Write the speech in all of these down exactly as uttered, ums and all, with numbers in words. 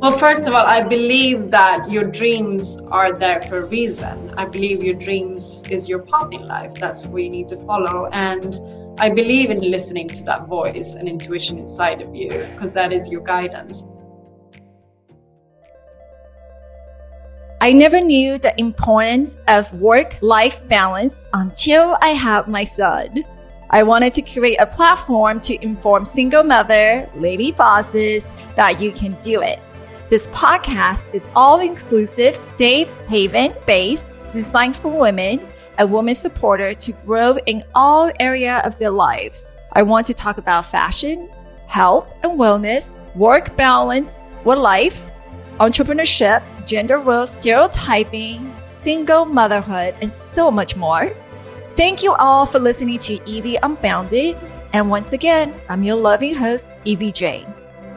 Well, first of all, I believe that your dreams are there for a reason. I believe your dreams is your path in life. That's what you need to follow. And I believe in listening to that voice and intuition inside of you, because that is your guidance. I never knew the importance of work-life balance until I had my son. I wanted to create a platform to inform single mother, lady bosses, that you can do it. This podcast is all-inclusive, safe haven-based, designed for women, a woman supporter to grow in all areas of their lives. I want to talk about fashion, health and wellness, work balance, work life, entrepreneurship, gender role stereotyping, single motherhood, and so much more. Thank you all for listening to Evie Unbounded. And once again, I'm your loving host, Evie Jane.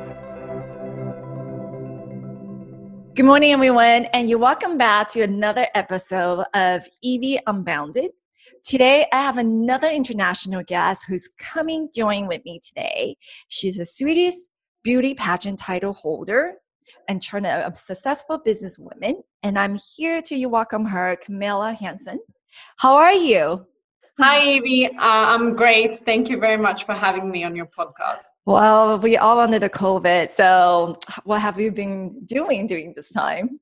Good morning, everyone, and you're welcome back to another episode of Evie Unbounded. Today, I have another international guest who's coming join with me today. She's a Swedish beauty pageant title holder and turned a successful businesswoman. And I'm here to welcome her, Camilla Hansen. How are you? Hi, Evie. Uh, I'm great. Thank you very much for having me on your podcast. Well, we all under the COVID. So what have you been doing during this time?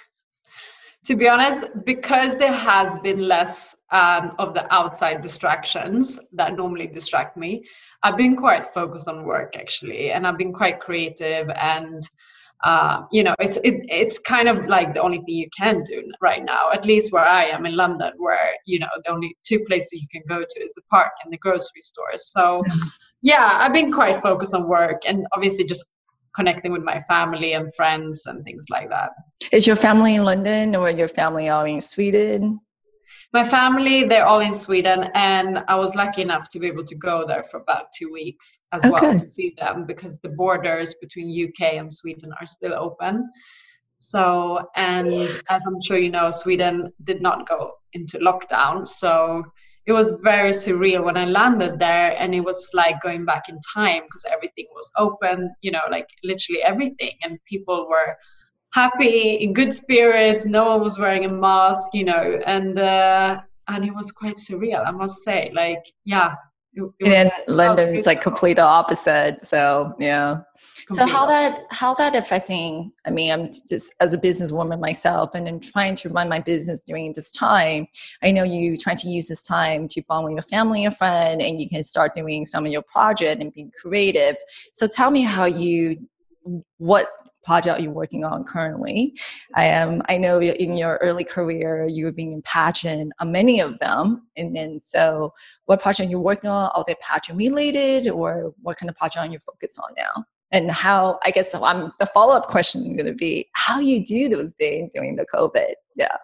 To be honest, because there has been less um, of the outside distractions that normally distract me, I've been quite focused on work, actually. And I've been quite creative and Uh, you know, it's it, it's kind of like the only thing you can do right now, at least where I am in London, where, you know, the only two places you can go to is the park and the grocery store. So, yeah, I've been quite focused on work and obviously just connecting with my family and friends and things like that. Is your family in London or your family all in Sweden? My family, they're all in Sweden, and I was lucky enough to be able to go there for about two weeks as okay. well to see them, because the borders between U K and Sweden are still open. So, and as I'm sure you know, Sweden did not go into lockdown. So it was very surreal when I landed there, and it was like going back in time because everything was open, you know, like literally everything, and people were happy, in good spirits. No one was wearing a mask, you know, and uh, and it was quite surreal, I must say. Like, yeah. It, it and in London, it's like complete opposite. So yeah. Complete so how opposite. that how that affecting? I mean, I'm just as a businesswoman myself, and then trying to run my business during this time. I know you trying to use this time to bond with your family and friend, and you can start doing some of your project and being creative. So tell me how you what. project you're working on currently. I am. I know in your early career you've been in pageant, uh, many of them, and then so what project you're working on? Are they pageant related, or what kind of project are you focused on now? And how? I guess I'm the follow up question is going to be how you do those days during the COVID. Yeah.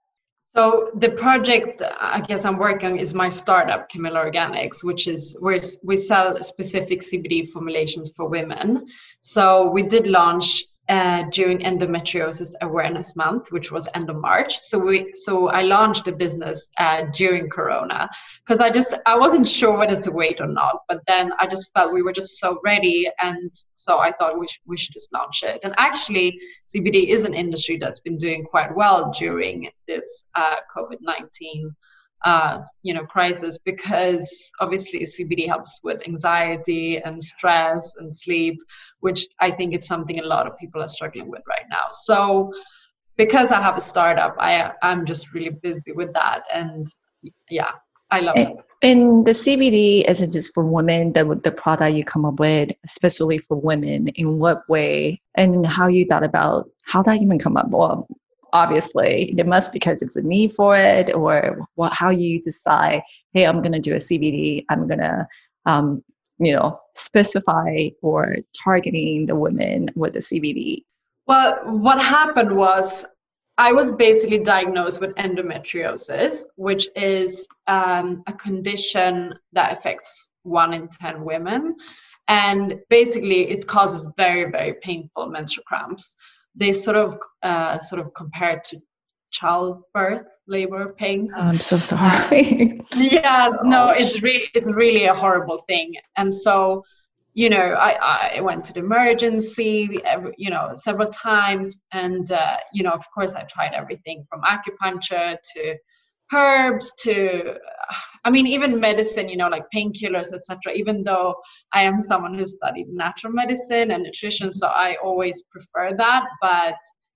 So the project I guess I'm working on is my startup, Camilla Organics, which is where we sell specific C B D formulations for women. So we did launch Uh, during Endometriosis Awareness Month, which was end of March. So we, so I launched the business uh, during Corona, because I just I wasn't sure whether to wait or not. But then I just felt we were just so ready, and so I thought we sh- we should just launch it. And actually, C B D is an industry that's been doing quite well during this uh, COVID nineteen. Uh, you know, crisis, because obviously C B D helps with anxiety and stress and sleep, which I think it's something a lot of people are struggling with right now. So because I have a startup, I, I'm just really busy with that. And yeah, I love and, it. And the C B D isn't just for women, the, the product you come up with, especially for women, in what way and how you thought about how that even come up? Well, obviously, there must because it's a need for it, or what, how you decide, hey, I'm going to do a C B D. I'm going to, um, you know, specify or targeting the women with the C B D. Well, what happened was I was basically diagnosed with endometriosis, which is um, a condition that affects one in ten women. And basically, it causes very, very painful menstrual cramps. They sort of uh, sort of compare it to childbirth, labor pains. Oh, I'm so sorry. Uh, yes, no, it's really it's really a horrible thing. And so you know, I, I went to the emergency, every, you know, several times. And, uh, you know, of course, I tried everything from acupuncture to herbs to, I mean, even medicine, you know, like painkillers, et cetera. Even though I am someone who studied natural medicine and nutrition, so I always prefer that. But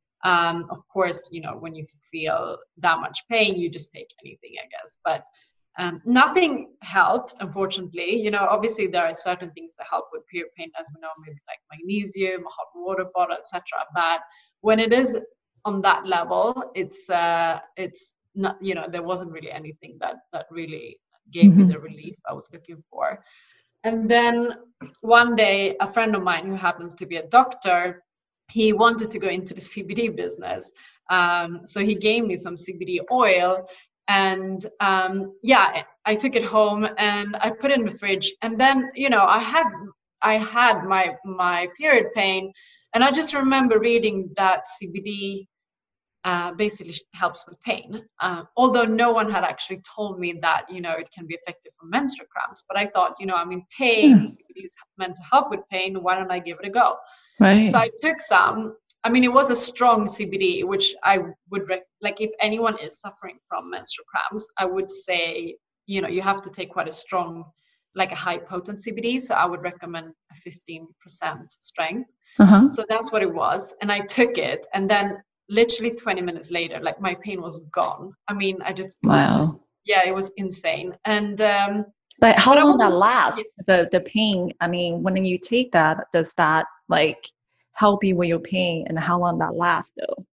um, of course, you know, when you feel that much pain, you just take anything, I guess. But um, nothing helped, unfortunately. You know, obviously there are certain things that help with period pain, as we know, maybe like magnesium, a hot water bottle, et cetera. But when it is on that level, it's uh, it's not, you know, there wasn't really anything that that really gave mm-hmm. me the relief I was looking for. And then one day, a friend of mine who happens to be a doctor, he wanted to go into the C B D business. Um, so he gave me some C B D oil, and um, yeah, I took it home and I put it in the fridge. And then, you know, I had I had my my period pain, and I just remember reading that C B D uh, basically helps with pain. Uh, although no one had actually told me that, you know, it can be effective for menstrual cramps. But I thought, you know, I'm in pain. Yeah. C B D is meant to help with pain. Why don't I give it a go? Right. So I took some. I mean, it was a strong C B D, which I would rec- like if anyone is suffering from menstrual cramps, I would say, you know, you have to take quite a strong, like a high potent C B D. So I would recommend a fifteen percent strength. Uh-huh. So that's what it was. And I took it, and then literally twenty minutes later, like my pain was gone. I mean, I just, it wow. was just, yeah, it was insane. And, um, but how but long that lasts, the, the pain? I mean, when you take that, does that like help you with your pain, and how long that lasts though?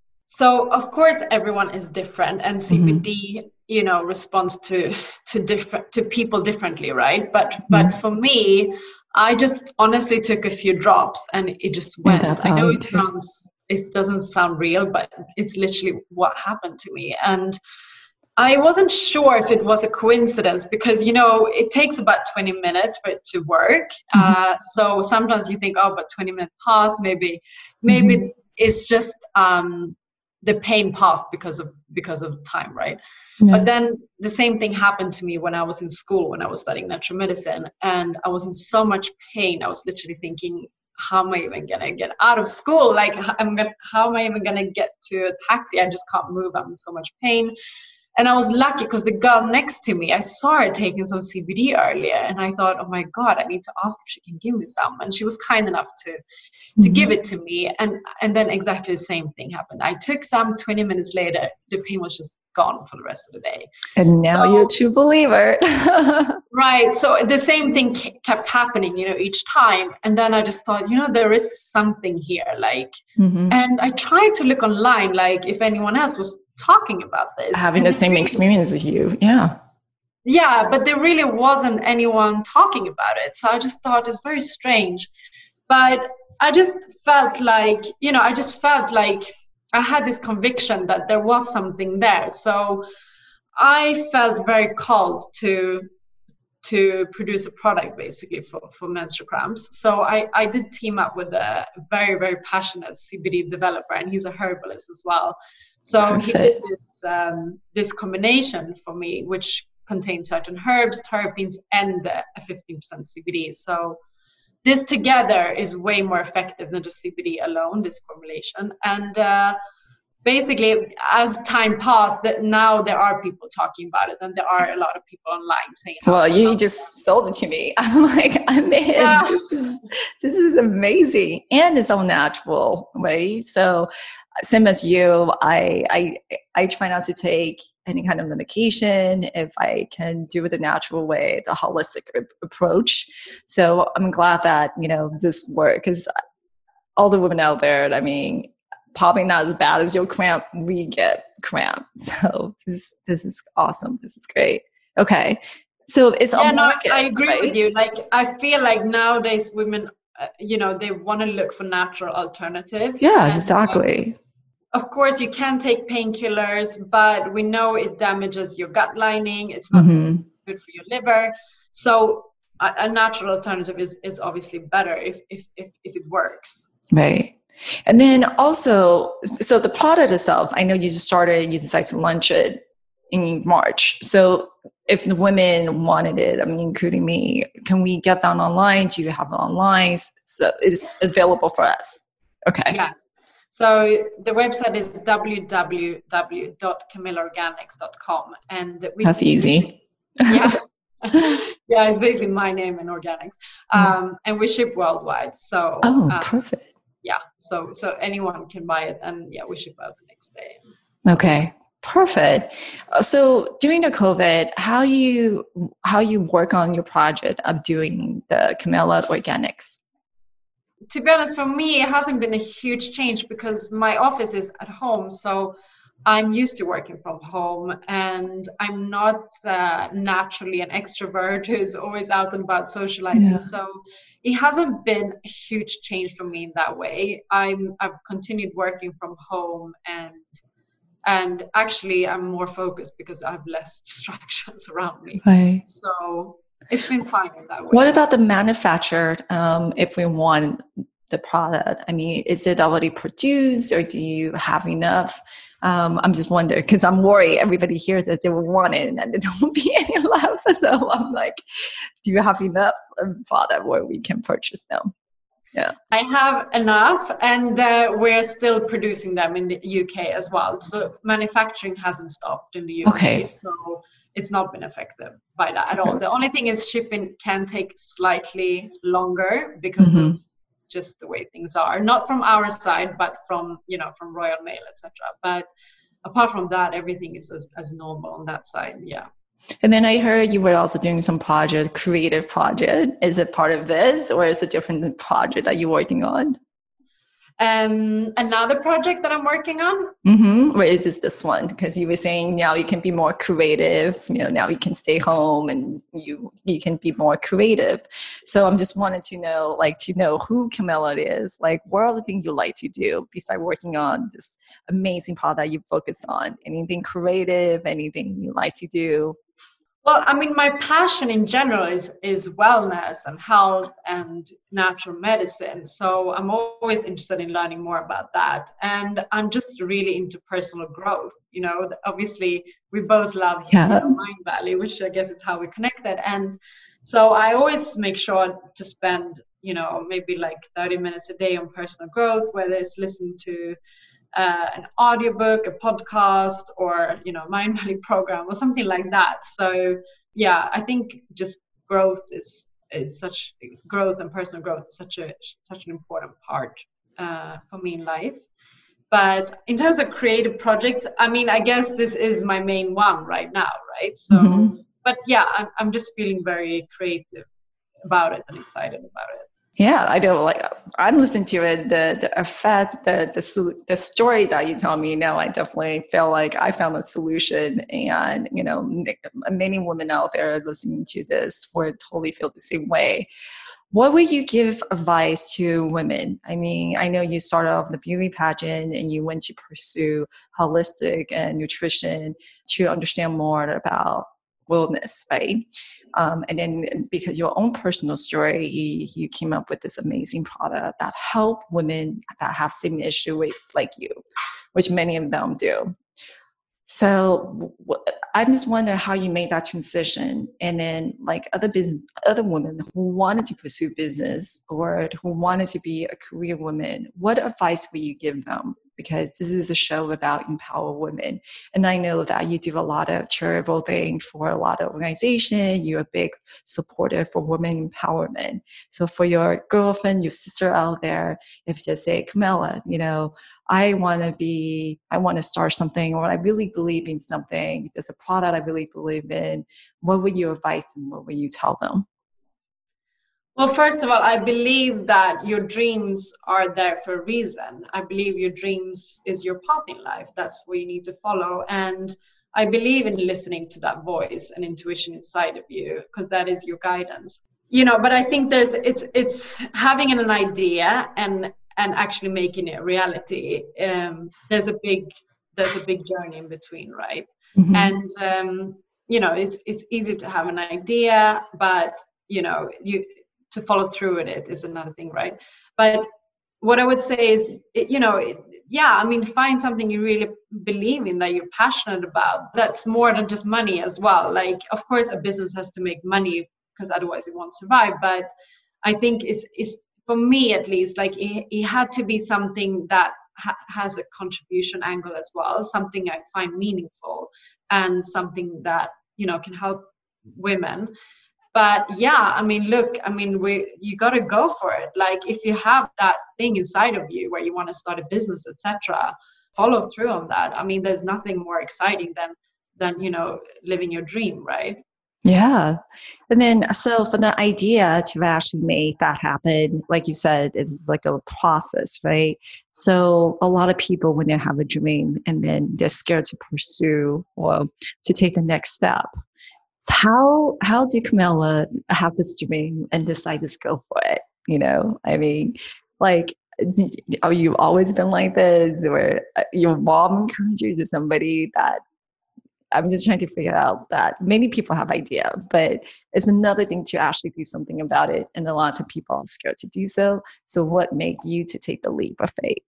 So of course everyone is different, and C B D, mm-hmm. you know, responds to, to different, to people differently. Right. But, mm-hmm. but for me, I just honestly took a few drops and it just went. I know it sounds, it doesn't sound real, but it's literally what happened to me. And I wasn't sure if it was a coincidence because, you know, it takes about twenty minutes for it to work. Mm-hmm. Uh, so sometimes you think, oh, but twenty minutes passed, maybe, maybe mm-hmm. it's just um, the pain passed because of, because of time, right? Yeah. But then the same thing happened to me when I was in school, when I was studying natural medicine, and I was in so much pain. I was literally thinking, how am I even gonna get out of school? Like, I'm gonna, how am I even gonna get to a taxi? I just can't move. I'm in so much pain. And I was lucky because the girl next to me, I saw her taking some C B D earlier, and I thought, oh my God, I need to ask if she can give me some. And she was kind enough to to mm-hmm. give it to me. And and then exactly the same thing happened. I took some. Twenty minutes later, the pain was just gone for the rest of the day. And now so, you're a true believer. Right. So the same thing kept happening, you know, each time. And then I just thought, you know, there is something here. Like, mm-hmm. and I tried to look online, like if anyone else was talking about this. Having the same experience as you. Yeah. Yeah. But there really wasn't anyone talking about it. So I just thought it's very strange. But I just felt like, you know, I just felt like I had this conviction that there was something there. So I felt very called to to produce a product basically for, for menstrual cramps. So I, I did team up with a very, very passionate C B D developer, and he's a herbalist as well. So Perfect. He did this um, this combination for me, which contains certain herbs, terpenes, and a fifteen percent C B D. So this together is way more effective than the C B D alone, this formulation. And uh, basically, as time passed, that now there are people talking about it, and there are a lot of people online saying, well, you just sold it to me. I'm like, I'm in. Yeah. This is, this is amazing. And it's all natural, right? So same as you, I, I, I try not to take any kind of medication if I can do it the natural way, the holistic approach. So I'm glad that, you know, this works, because all the women out there, I mean, probably not as bad as your cramp, we get cramp. So this this is awesome. This is great. Okay. So it's yeah, a market, no, I agree right? with you. Like, I feel like nowadays women, uh, you know, they want to look for natural alternatives. Yeah, and, exactly. Um, of course, you can take painkillers, but we know it damages your gut lining. It's not mm-hmm. good for your liver. So a, a natural alternative is, is obviously better if, if, if, if it works. Right. And then also, so the product itself, I know you just started, you decided to launch it in March. So if the women wanted it, I mean, including me, can we get that online? Do you have it online? So it's available for us. Okay. Yes. So the website is w w w dot camilla organics dot com, and we, that's easy. Yeah. Yeah, it's basically my name and organics. Um, and we ship worldwide. So oh, um, perfect. Yeah. So so anyone can buy it, and yeah, we ship out the next day. So, okay. Perfect. So during the COVID, how you how you work on your project of doing the Camilla Organics? To be honest, for me, it hasn't been a huge change because my office is at home. So I'm used to working from home, and I'm not uh, naturally an extrovert who's always out and about socializing. Yeah. So it hasn't been a huge change for me in that way. I'm I've continued working from home, and and actually I'm more focused because I have less distractions around me. Right. So it's been fine in that way. What about the manufactured? Um, if we want the product, I mean, is it already produced, or do you have enough? Um, I'm just wondering because I'm worried everybody here that they will want it and there won't be any left. So I'm like, do you have enough product where we can purchase them? Yeah, I have enough, and uh, we're still producing them in the U K as well. So manufacturing hasn't stopped in the U K, okay. So it's not been affected by that at all. The only thing is shipping can take slightly longer because mm-hmm. of just the way things are. Not from our side, but from, you know, from Royal Mail, et cetera. But apart from that, everything is as, as normal on that side. Yeah. And then I heard you were also doing some project, creative project. Is it part of this, or is it a different project that you're working on? Um, another project that I'm working on. Mm-hmm. Or is this this one? Because you were saying now you can be more creative. You know, now you can stay home and you you can be more creative. So I'm just wanted to know, like, to know who Camilla is. Like, what are the things you like to do besides working on this amazing product you focus on? Anything creative? Anything you like to do? Well, I mean, my passion in general is is wellness and health and natural medicine. So I'm always interested in learning more about that. And I'm just really into personal growth. You know, obviously we both love yeah. you know, Mindvalley, which I guess is how we connected. And so I always make sure to spend, you know, maybe like thirty minutes a day on personal growth, whether it's listening to Uh, an audiobook, a podcast, or, you know, Mindvalley program or something like that. So yeah, I think just growth is is such growth and personal growth is such a such an important part uh, for me in life. But in terms of creative projects, I mean, I guess this is my main one right now, right? So, mm-hmm. but yeah, I'm I'm just feeling very creative about it and excited about it. Yeah, I do. Like, I'm listening to it. The the effect, the the the story that you told me. Now, I definitely feel like I found a solution, and you know, many women out there listening to this would totally feel the same way. What would you give advice to women? I mean, I know you started off the beauty pageant, and you went to pursue holistic and nutrition to understand more about wellness, right? Um, and then because your own personal story, you, you came up with this amazing product that help women that have same issue with like you, which many of them do. So w- I just wonder how you made that transition. And then like other business, other women who wanted to pursue business or who wanted to be a career woman, what advice would you give them? Because this is a show about empower women. And I know that you do a lot of charitable things for a lot of organizations. You're a big supporter for women empowerment. So for your girlfriend, your sister out there, if you say, Camilla, you know, I want to be, I want to start something, or I really believe in something. There's a product I really believe in. What would you advise them? What would you tell them? Well, first of all, I believe that your dreams are there for a reason. I believe your dreams is your path in life. That's what you need to follow. And I believe in listening to that voice and intuition inside of you, because that is your guidance. You know, but I think there's it's it's having an idea and and actually making it a reality. Um, there's a big there's a big journey in between, right? Mm-hmm. And um, you know, it's it's easy to have an idea, but you know, you to follow through with it is another thing, right? But what I would say is, it, you know, it, yeah, I mean, find something you really believe in, that you're passionate about. That's more than just money as well. Like, of course, a business has to make money because otherwise it won't survive. But I think it's, it's for me at least, like it, it had to be something that ha- has a contribution angle as well, something I find meaningful and something that, you know, can help women. But yeah, I mean, look, I mean, we you got to go for it. Like, if you have that thing inside of you where you want to start a business, et cetera, follow through on that. I mean, there's nothing more exciting than than you know living your dream, right? Yeah. And then, so for the idea to actually make that happen, like you said, it's like a process, right? So a lot of people, when they have a dream and then they're scared to pursue or to take the next step, how how did Camilla have this dream and decide to go for it? You know, I mean, like, are you always been like this, or your mom encouraged you to somebody that? I'm just trying to figure out that many people have idea, but it's another thing to actually do something about it, and a lot of people are scared to do so. So, what made you to take the leap of faith?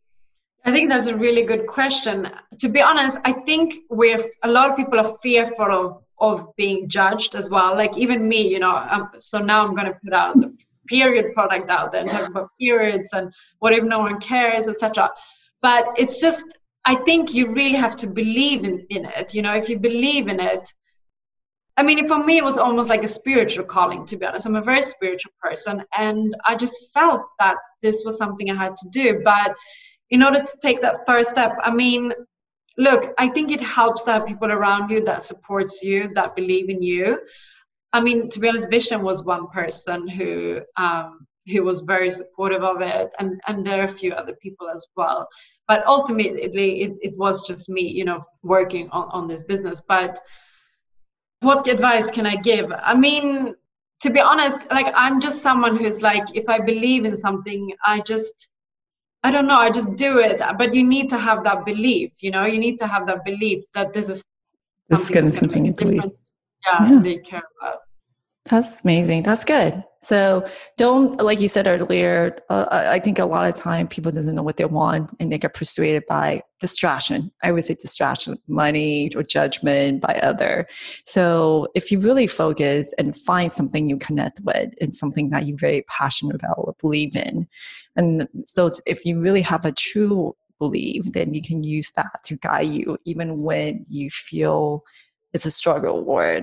I think that's a really good question. To be honest, I think we're a lot of people are fearful of, of being judged as well. Like even me, you know. Um, so now I'm going to put out a period product out there and talk about periods and what if no one cares, et cetera. But it's just, I think you really have to believe in, in it. You know, if you believe in it, I mean, for me, it was almost like a spiritual calling, to be honest. I'm a very spiritual person, and I just felt that this was something I had to do. But in order to take that first step, I mean, look, I think it helps to have people around you that supports you, that believe in you. I mean, to be honest, Vision was one person who um, who was very supportive of it, and, and there are a few other people as well. But ultimately, it, it was just me, you know, working on, on this business. But what advice can I give? I mean, to be honest, like I'm just someone who's like, if I believe in something, I just, I don't know, I just do it. But you need to have that belief, you know, you need to have that belief that this is something that's going to make a difference. Yeah, yeah. They care about. That's amazing. That's good. So don't, like you said earlier, uh, I think a lot of time people doesn't know what they want and they get persuaded by distraction. I would say distraction, money or judgment by other. So if you really focus and find something you connect with and something that you're very passionate about or believe in. And so if you really have a true belief, then you can use that to guide you even when you feel it's a struggle or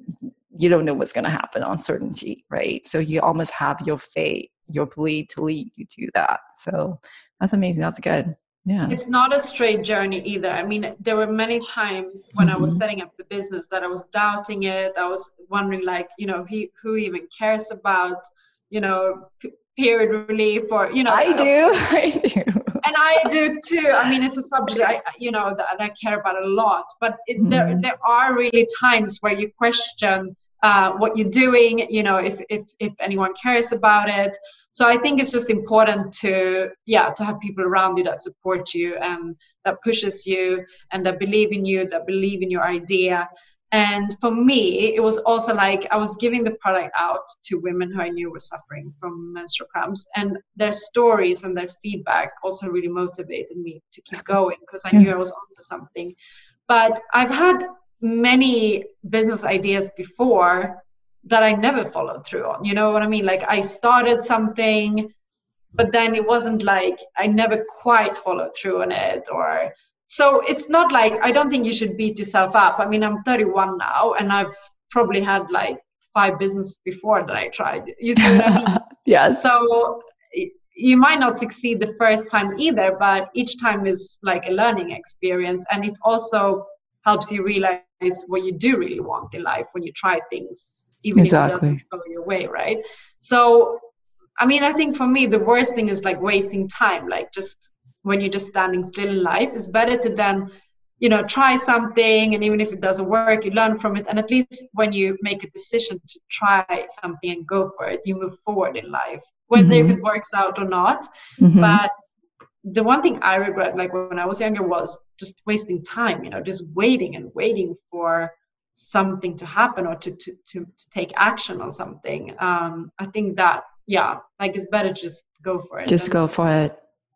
you don't know what's going to happen, uncertainty, right? So you almost have your faith, your belief to lead you to that. So that's amazing. That's good. Yeah. It's not a straight journey either. I mean, there were many times when mm-hmm. I was setting up the business that I was doubting it. I was wondering, like, you know, he, who even cares about, you know, p- period relief or, you know. I do. I do. And I do too. I mean, it's a subject I, you know, that I care about a lot. But it, mm-hmm. there, there are really times where you question uh, what you're doing. You know, if if if anyone cares about it. So I think it's just important to, yeah, to have people around you that support you and that pushes you and that believe in you, that believe in your idea. And for me, it was also like I was giving the product out to women who I knew were suffering from menstrual cramps, and their stories and their feedback also really motivated me to keep going because I knew I was onto something. But I've had many business ideas before that I never followed through on. You know what I mean? Like I started something, but then it wasn't like I never quite followed through on it, or so it's not like, I don't think you should beat yourself up. I mean, I'm thirty-one now and I've probably had like five businesses before that I tried. You see what I mean? Yes. So you might not succeed the first time either, but each time is like a learning experience. And it also helps you realize what you do really want in life when you try things, even exactly. if it doesn't go your way, right? So, I mean, I think for me, the worst thing is like wasting time, like just when you're just standing still in life. It's better to then, you know, try something, and even if it doesn't work, you learn from it. And at least when you make a decision to try something and go for it, you move forward in life, whether mm-hmm. if it works out or not. Mm-hmm. But the one thing I regret, like when I was younger, was just wasting time, you know, just waiting and waiting for something to happen or to to to, to take action on something. Um, I think that, yeah, like it's better to just go for it. Just go for it.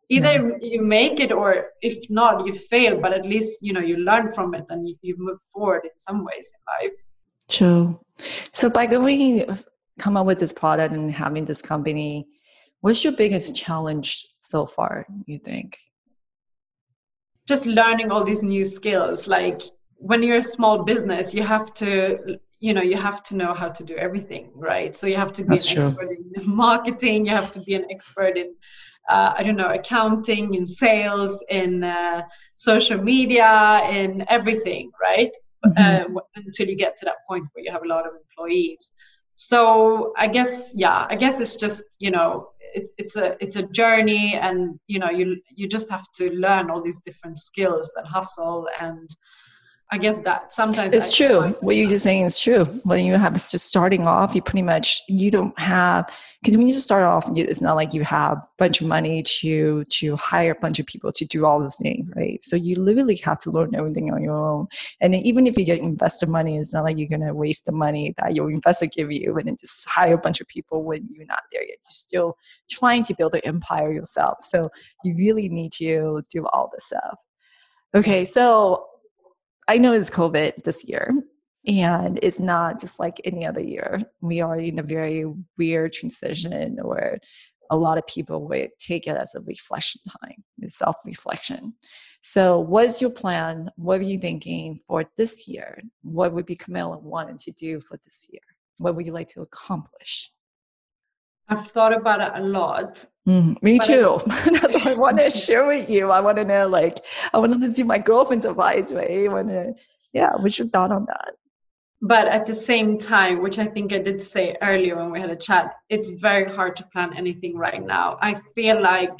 either Yeah. you make it, or if not, you fail, but at least, you know, you learn from it and you, you move forward in some ways in life. True. So by going, come up with this product and having this company, what's your biggest challenge so far, you think? Just learning all these new skills. Like when you're a small business, you have to, you know, you have to know how to do everything, right? So you have to be That's an true. expert in marketing, you have to be an expert in, uh, I don't know, accounting, in sales, in uh, social media, in everything, right? Mm-hmm. Uh, until you get to that point where you have a lot of employees. So I guess, yeah, I guess it's just, you know, it, it's a it's a journey, and you know, you you just have to learn all these different skills and hustle. And I guess that sometimes I It's true. find What you're just saying is true. When you have just starting off, you pretty much, you don't have, because when you just start off, it's not like you have a bunch of money to to hire a bunch of people to do all this thing, right? So you literally have to learn everything on your own. And then even if you get investor money, it's not like you're going to waste the money that your investor give you and then just hire a bunch of people when you're not there yet. You're still trying to build an empire yourself. So you really need to do all this stuff. Okay, so I know it's COVID this year, and it's not just like any other year. We are in a very weird transition where a lot of people would take it as a reflection time, it's self-reflection. So what's your plan? What are you thinking for this year? What would be Camilla wanting to do for this year? What would you like to accomplish? I've thought about it a lot. Mm, me but too. it's- That's what I want to share with you. I want to know, like, I want to see my girlfriend's advice, right? I want to, yeah, what's your thought on that? But at the same time, which I think I did say earlier when we had a chat, it's very hard to plan anything right now. I feel like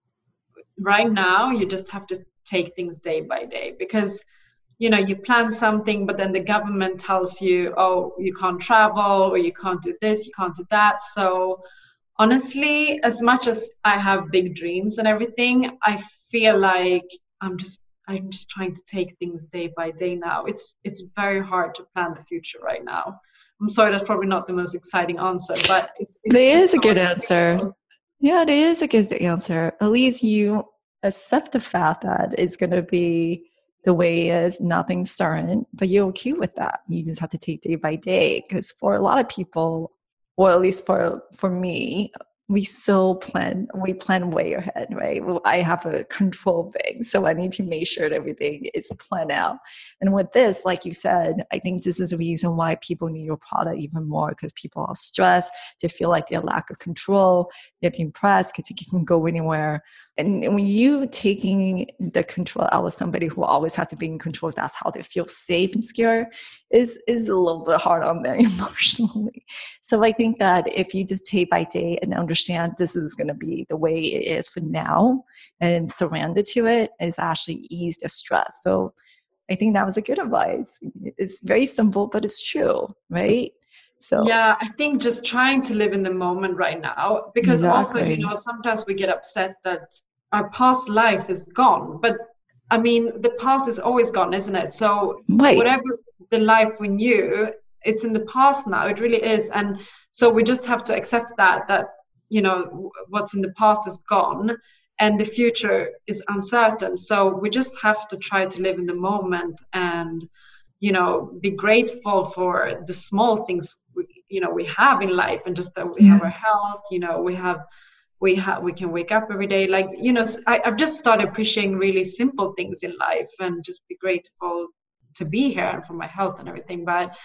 right now you just have to take things day by day, because you know, you plan something, but then the government tells you, oh, you can't travel, or you can't do this, you can't do that. So honestly, as much as I have big dreams and everything, I feel like I'm just I'm just trying to take things day by day now. It's it's very hard to plan the future right now. I'm sorry, that's probably not the most exciting answer, but it's, it's It just is a how good I answer. feel. Yeah, it is a good answer. At least you accept the fact that it's going to be the way it is, nothing's certain, but you're okay with that. You just have to take day by day. Because for a lot of people, or at least for for me, we so plan, we plan way ahead, right? Well, I have a control thing, so I need to make sure that everything is planned out. And with this, like you said, I think this is the reason why people need your product even more, because people are stressed, they feel like they lack of control, they're depressed because they can't go anywhere. And when you taking the control out of somebody who always has to be in control, that's how they feel safe and secure, is is a little bit hard on them emotionally. So I think that if you just day by day and understand this is going to be the way it is for now and surrender to it, is actually ease the stress. So I think that was a good advice. It's very simple, but it's true, right? So Yeah, I think just trying to live in the moment right now, because also, you exactly. know, sometimes we get upset that our past life is gone. But I mean, the past is always gone, isn't it? So Right. whatever the life we knew, it's in the past now. It really is. And so we just have to accept that, that, you know, what's in the past is gone and the future is uncertain. So we just have to try to live in the moment and, you know, be grateful for the small things we, you know, we have in life, and just that we Yeah. have our health, you know, we have we have we can wake up every day, like, you know, I, I've just started appreciating really simple things in life and just be grateful to be here and for my health and everything. But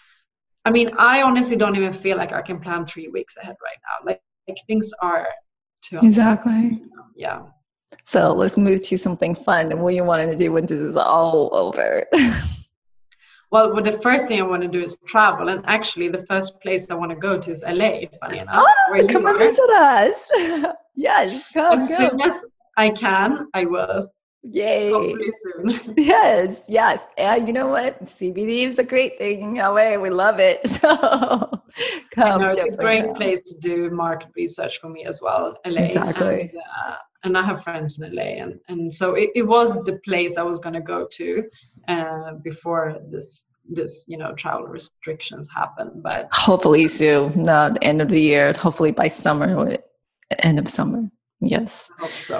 I mean, I honestly don't even feel like I can plan three weeks ahead right now. Like, like things are too uncertain. Exactly. Yeah. So let's move to something fun. And what you wanted to do when this is all over? Well, well, the first thing I want to do is travel, and actually, the first place I want to go to is L A. Funny enough, where Oh, you come and are. visit us. Yes, come, As go. soon as I can, I will. Yay. Hopefully soon. Yes, yes. And you know what? C B D is a great thing in L A. We love it. So I come, know it's a definitely great come. place to do market research for me as well, L A. Exactly. And uh, and I have friends in L A, and and so it, it was the place I was going to go to uh, before this this you know travel restrictions happened. But Hopefully soon, not the end of the year. Hopefully by summer or end of summer. Yes. I hope so.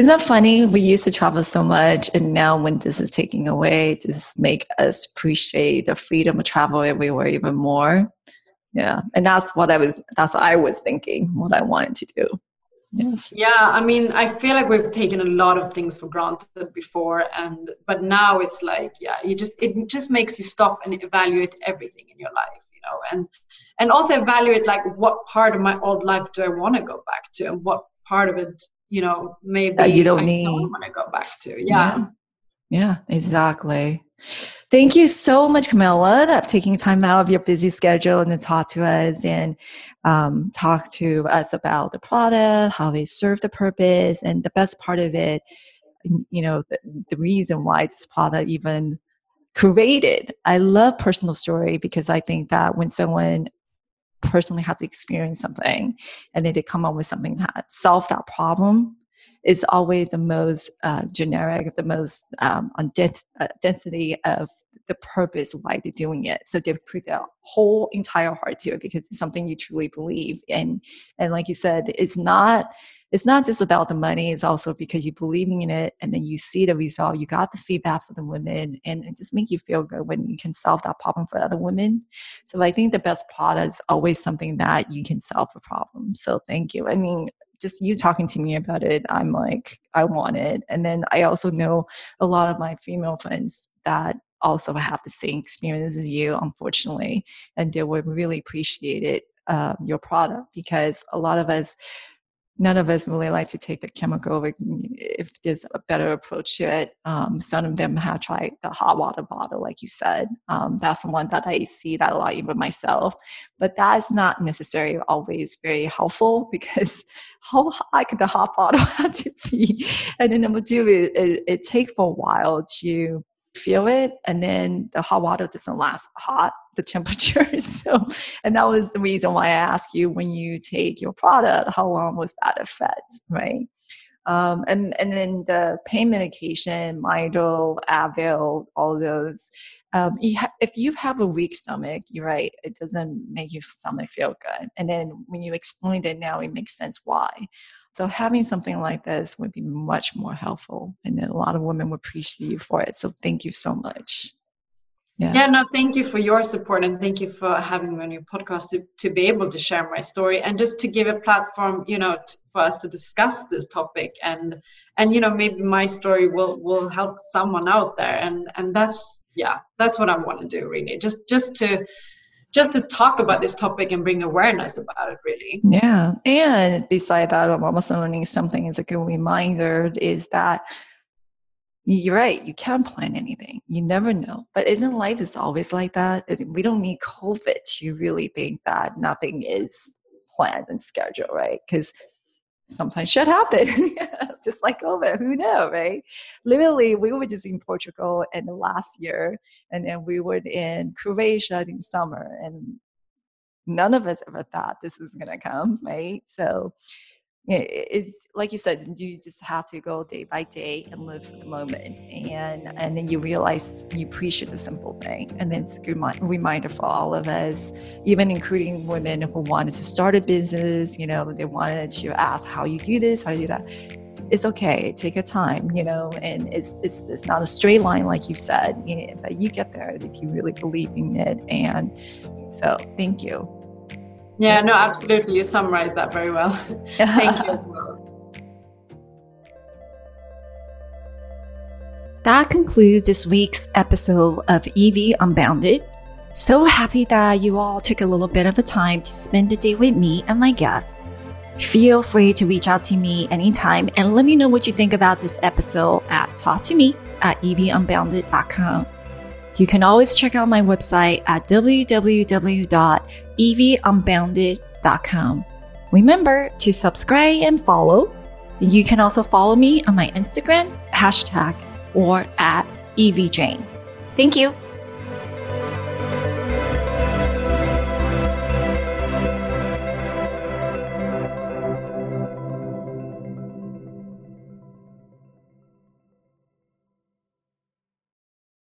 Isn't that funny? We used to travel so much, and now when this is taking away, this make us appreciate the freedom of travel everywhere even more. Yeah, and that's what I was. That's what I was thinking. What I wanted to do. Yes. Yeah, I mean, I feel like we've taken a lot of things for granted before, and but now it's like, yeah, you just it just makes you stop and evaluate everything in your life, you know, and and also evaluate like what part of my old life do I want to go back to, and what part of it, you know, maybe that you don't I need. don't want to go back to. Yeah. yeah, yeah, exactly. Thank you so much, Camilla, for taking time out of your busy schedule and to talk to us and um, talk to us about the product, how they serve the purpose, and the best part of it, you know, the, the reason why this product even created. I love personal story because I think that when someone personally has to experience something and then they come up with something that solves that problem, is always the most uh, generic, the most um, on dens- uh, density of the purpose why they're doing it. So they put their whole entire heart to it because it's something you truly believe. And and like you said, it's not it's not just about the money. It's also because you believe in it, and then you see the result. You got the feedback from the women, and it just makes you feel good when you can solve that problem for other women. So I think the best product is always something that you can solve a problem. So thank you. I mean, just you talking to me about it, I'm like, I want it. And then I also know a lot of my female friends that also have the same experience as you, unfortunately, and they would really appreciate it, um, your product, because a lot of us, none of us really like to take the chemical. If there's a better approach to it, um, some of them have tried the hot water bottle, like you said. Um, that's the one that I see that a lot, even myself. But that's not necessarily always very helpful because how hot could the hot bottle have to be? And then number two, it, it, it takes for a while to feel it, and then the hot water doesn't last hot, the temperature. So, and that was the reason why I asked you, when you take your product, how long was that effect, right? Um, and and then the pain medication, Midol, Advil, all those. Um, you ha- if you have a weak stomach, you're right, it doesn't make your stomach feel good. And then when you explained it now, it makes sense why. So having something like this would be much more helpful, and then a lot of women would appreciate you for it. So thank you so much. Yeah. yeah, no, thank you for your support, and thank you for having me on your podcast to, to be able to share my story and just to give a platform, you know, t- for us to discuss this topic, and and you know, maybe my story will will help someone out there, and and that's yeah, that's what I want to do, really, just just to just to talk about this topic and bring awareness about it, really. Yeah, and beside that, I'm also learning something as a good reminder is that you're right. You can't plan anything. You never know. But isn't life is always like that? We don't need COVID to really think that nothing is planned and scheduled, right? Because sometimes shit happen, just like COVID. Who knows, right? Literally, we were just in Portugal in the last year, and then we were in Croatia in summer, and none of us ever thought this was gonna come, right? So it's like you said, you just have to go day by day and live for the moment, and and then you realize you appreciate the simple thing, and then it's a good reminder for all of us, even including women who wanted to start a business. You know, they wanted to ask how you do this, how you do that. It's okay, take your time, you know, and it's it's it's not a straight line like you said, you know, but you get there if you really believe in it. And so thank you. Yeah, no, absolutely. You summarized that very well. Thank you as well. That concludes this week's episode of E V Unbounded. So happy that you all took a little bit of a time to spend the day with me and my guests. Feel free to reach out to me anytime and let me know what you think about this episode at talk to me at e v unbounded dot com. You can always check out my website at w w w dot e v unbounded dot com. Remember to subscribe and follow. You can also follow me on my Instagram, hashtag, or at E V Jane. Thank you.